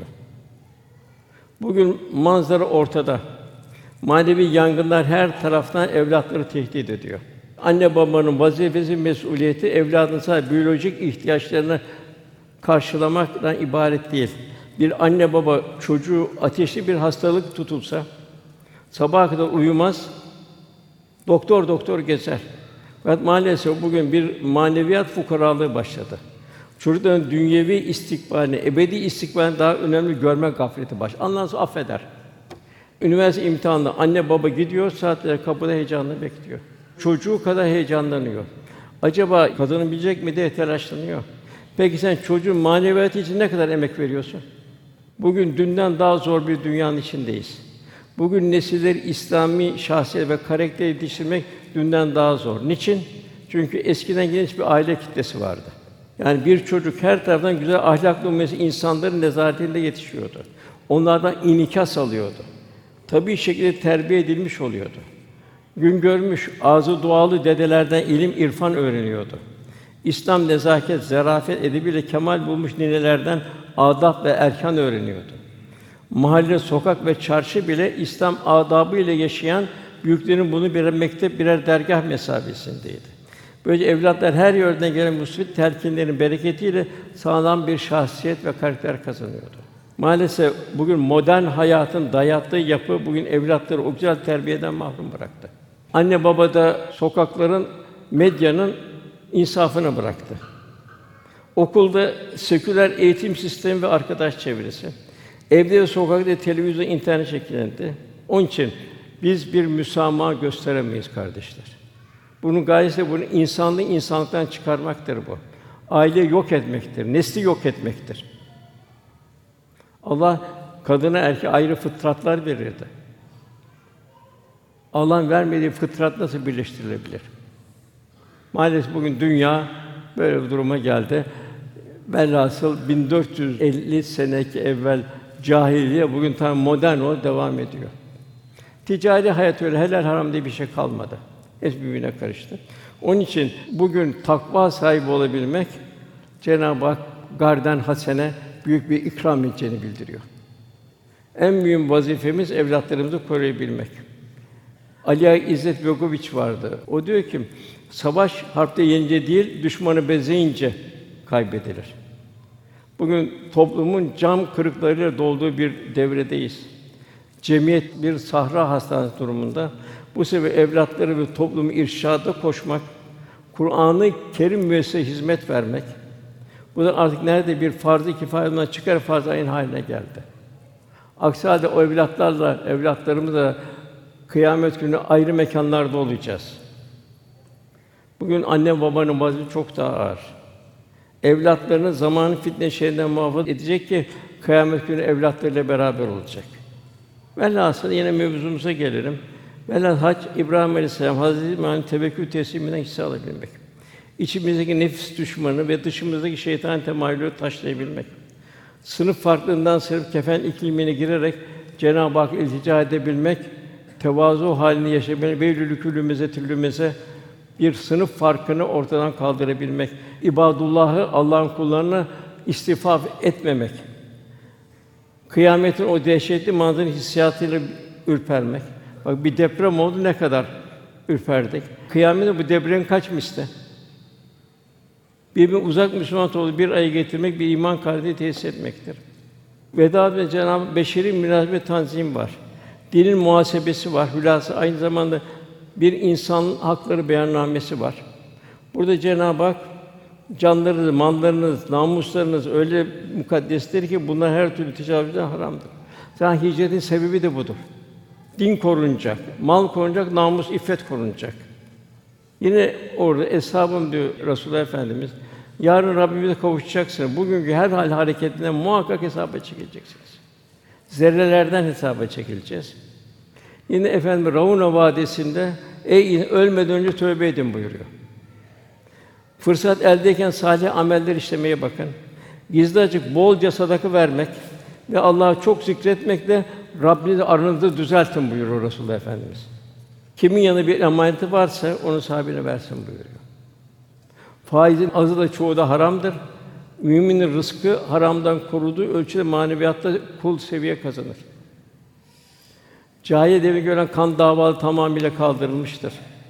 Bugün manzara ortada. Manevi yangınlar her taraftan evlatları tehdit ediyor. Anne babanın vazifesi, mesuliyeti evladın sadece biyolojik ihtiyaçlarını karşılamaktan ibaret değil. Bir anne baba çocuğu ateşli bir hastalık tutulsa sabaha kadar uyumaz, doktor doktor gezer. Fakat maalesef bugün bir maneviyat fukaralığı başladı. Çocukların dünyevi istikbalini, ebedi istikbalini daha önemli görme gafleti baş. Ondan sonra affeder. Üniversite imtihanında anne baba gidiyor, saatlerce kapıda heyecanla bekliyor. Çocuğu kadar heyecanlanıyor. Acaba kazanabilecek mi diye telaşlanıyor. Peki sen çocuğun maneviyatı için ne kadar emek veriyorsun? Bugün dünden daha zor bir dünyanın içindeyiz. Bugün nesilleri İslami şahsiyet ve karakter yetiştirmek dünden daha zor. Niçin? Çünkü eskiden geniş bir aile kitlesi vardı. Yani bir çocuk her taraftan güzel ahlaklı olması insanların nezaretinde yetişiyordu. Onlardan inikas alıyordu. Tabii şekilde terbiye edilmiş oluyordu. Gün görmüş, ağzı dualı dedelerden ilim, irfan öğreniyordu. İslam nezaket, zarafet edebiyle kemal bulmuş ninelerden adab ve erkan öğreniyordu. Mahalle, sokak ve çarşı bile İslam adabı ile yaşayan büyüklerin bunu birer mektep, birer dergâh mesabesindeydi. Böylece evlatlar her yönden gelen musibet telkinlerin bereketiyle sağlam bir şahsiyet ve karakter kazanıyordu. Maalesef bugün modern hayatın dayattığı yapı bugün evlatları o güzel terbiyeden mahrum bıraktı. Anne baba da sokakların, medyanın insafına bıraktı. Okulda seküler eğitim sistemi ve arkadaş çevresi, evde ve sokakta televizyon, internet şekillendi. Onun için biz bir müsamaha gösteremeyiz kardeşler. Bunun gayesi bunu insanlığı insanlıktan çıkarmaktır bu. Aileyi yok etmektir, nesli yok etmektir. Allah kadına erkeğe ayrı fıtratlar verirdi. Allah'ın vermediği fıtrat nasıl birleştirilebilir? Maalesef bugün dünya böyle bir duruma geldi. Velhasıl bin dört yüz elli seneki evvel cahiliye bugün tam modern olarak devam ediyor. Ticari hayat öyle helal haram diye bir şey kalmadı. Hepsi birbirine karıştı. Onun için bugün takva sahibi olabilmek Cenab-ı Hak garden hasene büyük bir ikram edeceğini bildiriyor. En büyük vazifemiz evlatlarımızı koruyabilmek. Ali İzzet Begoviç vardı. O diyor ki savaş harpte yenince değil, düşmanı bezeyince kaybedilir. Bugün toplumun cam kırıklarıyla dolduğu bir devredeyiz. Cemiyet bir sahra hastanesi durumunda. Bu sebeple evlatları ve toplumu irşada koşmak, Kur'an-ı Kerim müessesesine hizmet vermek. Bu da artık nerede bir farz-ı kifayetten çıkar farz-ı ayın haline geldi. Aksi halde o evlatlarla, evlatlarımızla kıyamet günü ayrı mekânlarda olacağız. Bugün anne babanın vazifesi çok daha ağır. Evlatlarını zamanın fitne şerrinden muhafaza edecek ki kıyamet günü evlatlarıyla beraber olacak. Velhasıl yine mevzumuza gelelim. Velhâsıl hac İbrahim Aleyhisselam Hazreti İbrahim'in tevekkül tesliminden hisse alabilmek. İçimizdeki nefis düşmanı ve dışımızdaki şeytan temayülü taşlayabilmek. Sınıf farklılığından sırf kefen iklimine girerek Cenab-ı Hakk'a iltica edebilmek, tevazu halini yaşayabilmek, veylülü küllü mezzetillümeze bir sınıf farkını ortadan kaldırabilmek, ibadullah'ı Allah'ın kullarını istifaf etmemek, kıyametin o dehşetli manzara hissiyatıyla ürpermek. Bak bir deprem oldu ne kadar ürperdik. Kıyametin bu depremin kaç misli? Birbirine uzak Müslüman topluluğu bir araya getirmek, bir iman kalbi tesis etmektir. Veda ve Cenab-ı Hak beşeri münasebet tanzim var. Dinin muhasebesi var. Hülası aynı zamanda bir insan hakları beyannamesi var. Burada Cenab-ı Hak canlarınız, mallarınız, namuslarınız öyle mukaddestir ki bunlar her türlü tecavüzden haramdır. Zaten hicretin sebebi de budur. Din korunacak, mal korunacak, namus, iffet korunacak. Yine orada eshabım diyor Resulullah Efendimiz, yarın Rabbimize kavuşacaksınız. Bugünkü her hal hareketinden muhakkak hesaba çekileceksiniz. Zerrelerden hesaba çekileceğiz. Yine efendim Rauna Vadisi'nde ey ölmeden önce tövbe edin buyuruyor. Fırsat eldeyken salih ameller işlemeye bakın. Gizli açık bolca sadaka vermek ve Allah'ı çok zikretmekle Rabbinizle aranızı düzeltin buyuruyor Resulullah Efendimiz. Kimin yanında bir emaneti varsa onu sahibine versin buyuruyor. Faizin azı da çoğu da haramdır. Müminin rızkı haramdan koruduğu ölçüde maneviyatta kul seviye kazanır. Cahiliye devri gören kan davaları tamamıyla kaldırılmıştır.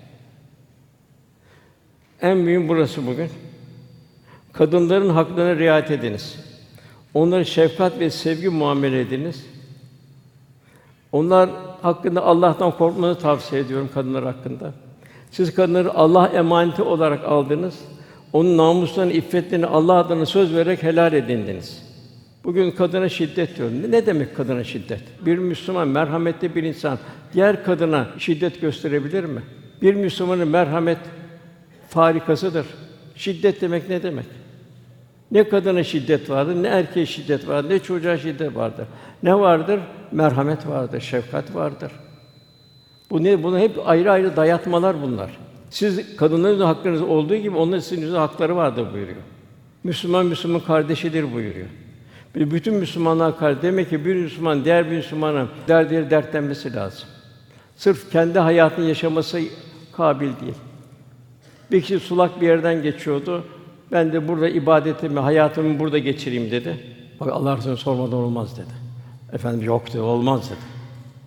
En mühim burası bugün. Kadınların haklarına riayet ediniz. Onlara şefkat ve sevgi muamele ediniz. Onlar hakkında Allah'tan korkmanızı tavsiye ediyorum kadınlar hakkında. Siz kadınları Allah emaneti olarak aldınız. Onun namuslarını, iffetlerini Allah adına söz vererek helal edindiniz. Bugün kadına şiddet diyor. Ne demek kadına şiddet? Bir Müslüman merhametli bir insan diğer kadına şiddet gösterebilir mi? Bir Müslümanın merhamet farikasıdır. Şiddet demek ne demek? Ne kadına şiddet vardır, ne erkeğe şiddet vardır, ne çocuğa şiddet vardır. Ne vardır? Merhamet vardır, şefkat vardır. Bu ne? Bunu hep ayrı ayrı dayatmalar bunlar. Siz kadınların haklarınız olduğu gibi onların sizin de hakları vardır buyuruyor. Müslüman Müslüman kardeşidir buyuruyor. Bir bütün Müslümanlar kardeş. Demek ki bir Müslüman diğer bir Müslümana derdiyle dertlenmesi lazım. Sırf kendi hayatını yaşaması kabil değil. Bir kişi sulak bir yerden geçiyordu. Ben de burada ibadetimi, hayatımı burada geçireyim dedi. Bak Allah Resulü sormadan olmaz dedi. Efendim yok dedi, olmaz dedi.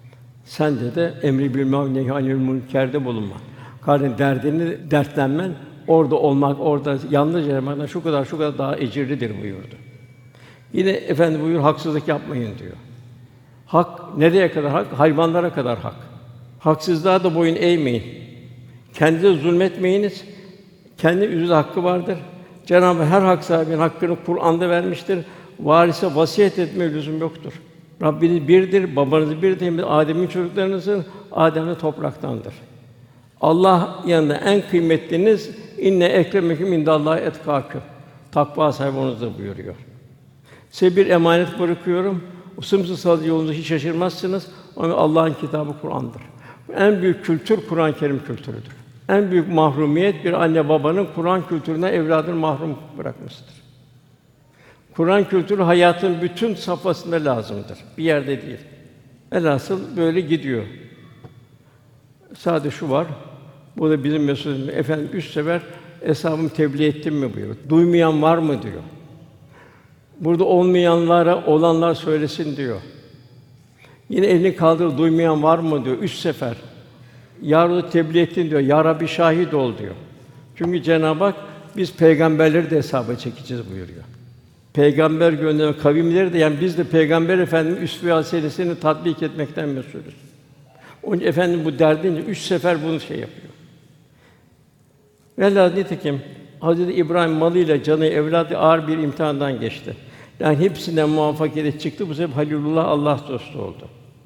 Sen de de emri bil maruf nehy anil münkerde bulunma. Kardeşin derdini dertlenmen, orada olmak, orada yalnızca yapmaktan şu kadar şu kadar daha ecirlidir buyurdu. Yine efendi buyur haksızlık yapmayın diyor. Hak nereye kadar hak? Hayvanlara kadar hak. Haksızlığa da boyun eğmeyin. Kendinize zulmetmeyiniz. Kendi üzül hakkı vardır. Cenab-ı Hak her hak sahibinin hakkını Kur'an'da vermiştir. Varise vasiyet etme lüzum yoktur. Rabbiniz birdir, babanız birdir. Adem'in çocuklarınızın Adem de topraktandır. Allah yanında en kıymetliniz inne ekremeküm indallahi etkâküm. Takva sahibi olunuzdur buyuruyor. Size bir emanet bırakıyorum. O sımsıkı yolunuza hiç şaşırmazsınız. Ama Allah'ın kitabı Kur'an'dır. En büyük kültür Kur'an-ı Kerim kültürüdür. En büyük mahrumiyet bir anne babanın Kur'an kültüründen evladını mahrum bırakmasıdır. Kur'an kültürü hayatın bütün safhasında lazımdır. Bir yerde değil. Velhasıl böyle gidiyor. Sadece şu var. Bu da bizim mesulümüz. Efendim üç sefer hesabımı tebliğ ettim mi buyuruyor. Duymayan var mı diyor. Burada olmayanlara olanlar söylesin diyor. Yine elini kaldırıp duymayan var mı diyor. Üç sefer. Ya Rabbi tebliğ ettin diyor. Ya Rabbi şahit ol diyor. Çünkü Cenab-ı Hak biz peygamberleri de hesaba çekeceğiz buyuruyor. Peygamber gönderen kavimleri de yani biz de Peygamber Efendimiz üsve-i hasenesini tatbik etmekten mesulüz. Onun için efendim bu derdince üç sefer bunu şey yapıyor. Velhâsıl nitekim Hazreti İbrahim malıyla canı evladı ağır bir imtihandan geçti. Yani hepsinden muvaffakiyet çıktı. Bu sefer Halilullah Allah dostu oldu.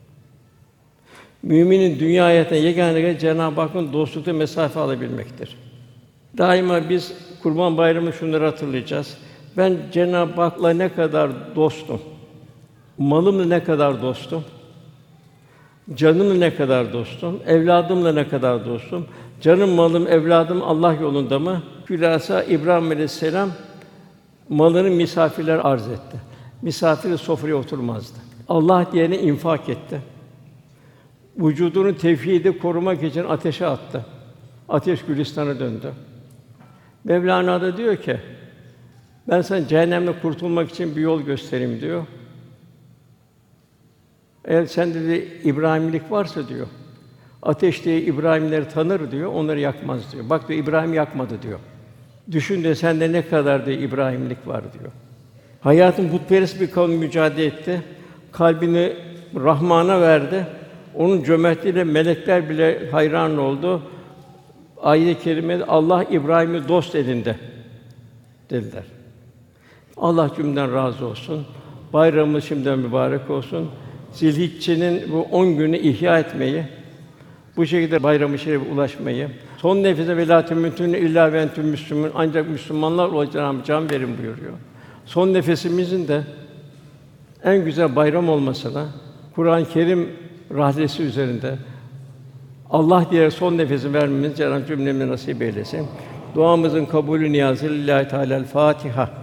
Müminin dünya hayatında yegâne gaye Cenab-ı Hakk'ın dostlukta mesafe alabilmektir. Daima biz Kurban Bayramı şunları hatırlayacağız. Ben Cenab-ı Hak'la ne kadar dostum, malımla ne kadar dostum, canımla ne kadar dostum, evladımla ne kadar dostum, canım, malım, evladım Allah yolunda mı? Hülasa İbrahim Aleyhisselam malını misafirler arz etti. Misafir sofraya oturmazdı. Allah diyene infak etti. Vücudunu tevhîdi korumak için ateşe attı. Ateş Gülistan'a döndü. Mevlana da diyor ki, ben sana cehennemden kurtulmak için bir yol göstereyim diyor. Eğer sende de İbrahimlik varsa diyor, ateş diye İbrahimleri tanır diyor, onları yakmaz diyor. Bak diyor İbrahim yakmadı diyor. Düşün de sende ne kadar diyor İbrahimlik var diyor. Hayatın putperest bir kavim mücadele etti. Kalbini Rahman'a verdi. Onun cömertliğiyle melekler bile hayran oldu. Ayet-i kerimede Allah İbrahim'i dost edindi dediler. Allah cümleden razı olsun. Bayramımız şimdiden mübarek olsun. Zilhicce'nin bu on günü ihya etmeyi, bu şekilde bayram-ı şerife ulaşmayı, son nefese ve lâ temûtûnne illâ ve entüm müslümûn, ancak Müslümanlar olacağına can verin buyuruyor. Son nefesimizin de en güzel bayram olmasına, Kur'an-ı Kerim rahlesi üzerinde Allah diye son nefesi vermemiz Cenab-ı Hak cümlemize nasip eylesin. Duamızın kabulü niyazı lillahi Teâlâ'l Fâtiha.